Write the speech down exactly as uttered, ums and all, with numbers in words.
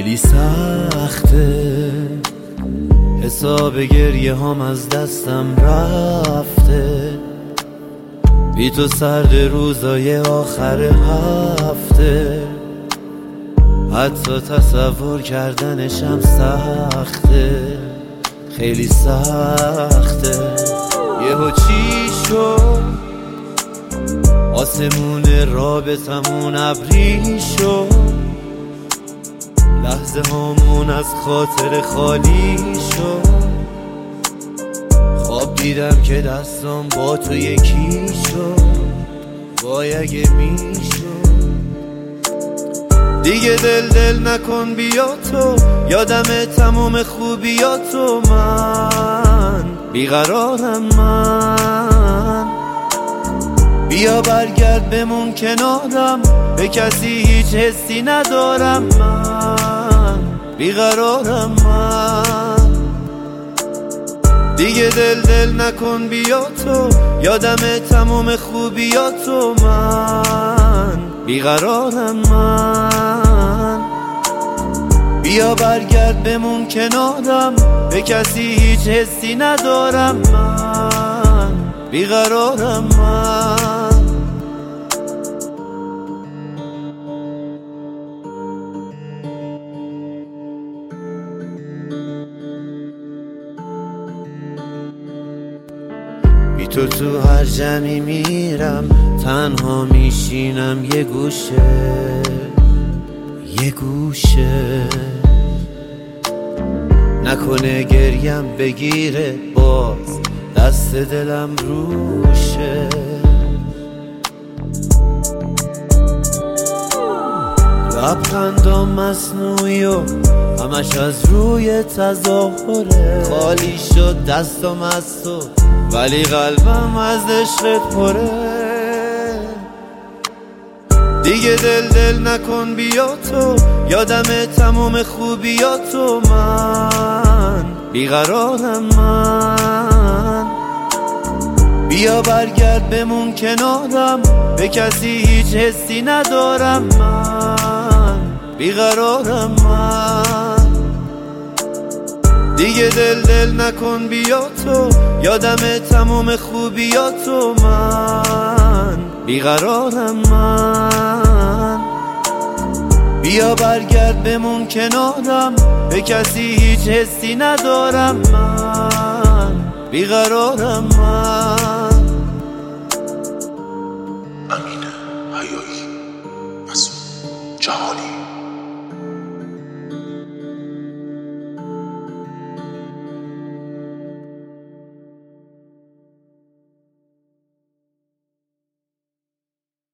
خیلی سخته، حساب گریه هم از دستم رفته، بی تو سرد روزای آخر هفته، حتی تصور کردنشم سخته، خیلی سخته. یهو چی شد آسمون رابطمون ابری شد، لحظه هامون از خاطر خالی شد، خواب دیدم که دستم با تو یکی شد، وای اگه میشد. دیگه دل دل نکن بیا تو، یادم تموم خوبیاتو، من بیقرارم، من بیا برگرد بمون کنارم، به کسی هیچ حسی ندارم، من بیقرارم، من دیگه دل دل نکن بیا تو، یادم تموم خوبیاتو، من بیقرارم، من بیا برگرد بمون کنارم، به کسی هیچ حسی ندارم، من بیقرارم، من بی تو تو هر جمعی میرم، تنها میشینم یه گوشه یه گوشه، نکنه گریم بگیره باز دست دلم روشه. لبخندم مصنوعی و همش از روی تظاهره، خالی شد دستم از تو ولی قلبم از عشقت پره. دیگه دل دل نکن بیا تو، یادم تموم خوبیاتو، من بیقرارم، من بیا برگرد بمون کنارم، به کسی هیچ حسی ندارم، من بیقرارم، من دیگه دل دل نکن بیا تو، یادم تموم خوبیاتو، من بیقرارم، من بیا برگرد بمون کنارم، به کسی هیچ حسی ندارم، من بیقرارم، من امین حیایی، مسعود جهانی.